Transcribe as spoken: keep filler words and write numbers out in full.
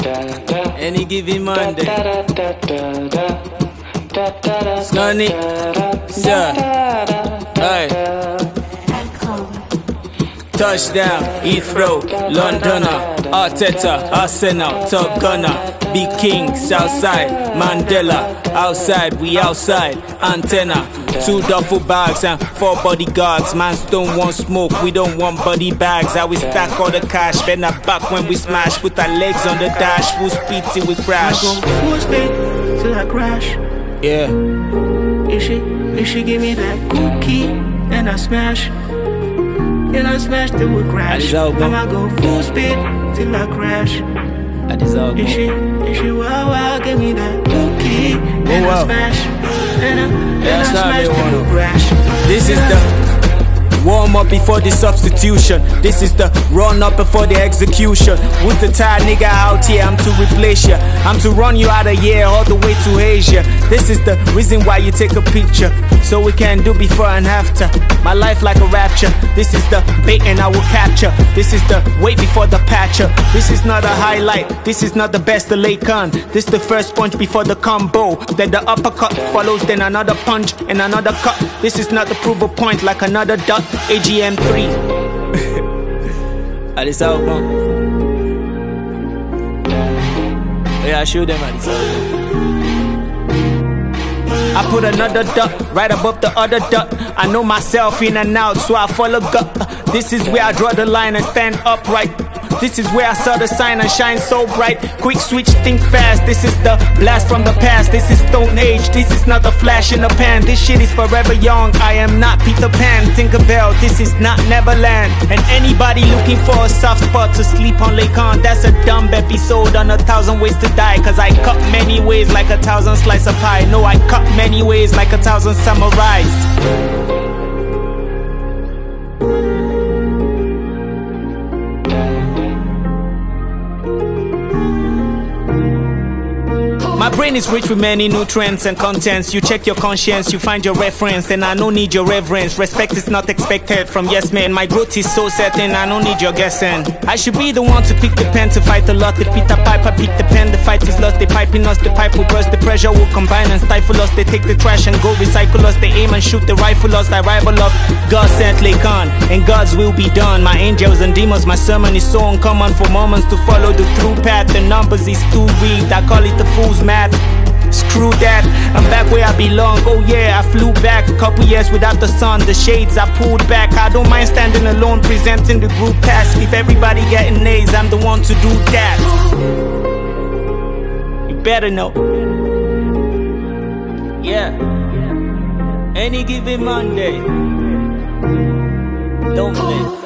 Any given Monday. Sunny, sir. Hey. Touchdown, Heathrow, Londoner, Arteta, Arsenal, Top Gunner, Big King, Southside, Mandela, outside, we outside, antenna, two duffel bags and four bodyguards. Mans don't want smoke, we don't want body bags. I will stack all the cash, bend our back when we smash, put our legs on the dash, full speed till we crash. I go full speed till I crash. Yeah. If she, if she give me that cookie, and I smash. Till I smash, till we crash. I'ma go full speed till I crash. I deserve If she, if she wow wow, give me that cookie, and wow. I smash, and I, and Yeah, I smash till we crash. This is the warm up before the substitution. This is the run up before the execution. With the tired nigga out here, I'm to replace ya. I'm to run you out of here all the way to Asia. This is the reason why you take a picture, so we can do before and after. My life like a rapture. This is the bait and I will capture. This is the wait before the patcher. This is not a highlight. This is not the best the late con. This the first punch before the combo. Then the uppercut follows, then another punch and another cut. This is not the proof of point like another dot. A G M three. At this album. Yeah, I show them at this album. I put another dot right above the other dot. I know myself in and out, so I follow gut. This is where I draw the line and stand upright. This is where I saw the sign and shine so bright. Quick switch, think fast. This is the blast from the past. This is Stone Age. This is not a flash in the pan. This shit is forever young. I am not Peter Pan. Tinkerbell. This is not Neverland. And anybody looking for a soft spot to sleep on Lake On, that's a dumb episode on a thousand ways to die. Cause I cut many ways like a thousand slice of pie. No, I cut many ways like a thousand samurais. My brain is rich with many nutrients and contents. You check your conscience, you find your reference, and I don't need your reverence. Respect is not expected from yes men. My growth is so certain, I don't need your guessing. I should be the one to pick the pen to fight a lot. If Peter Piper pick the pen, the fight is lost. They piping us, the pipe will burst. The pressure will combine and stifle us. They take the trash and go recycle us. They aim and shoot the rifle us. I rival of God sent Lake On, and God's will be done. My angels and demons, my sermon is so uncommon for moments to follow the true path. The numbers is too weak, I call it the fool's math. Screw that, I'm back where I belong. Oh yeah, I flew back a couple years without the sun. The shades I pulled back. I don't mind standing alone, presenting the group task. If everybody getting A's, I'm the one to do that. You better know. Yeah. Any given Monday. Don't play.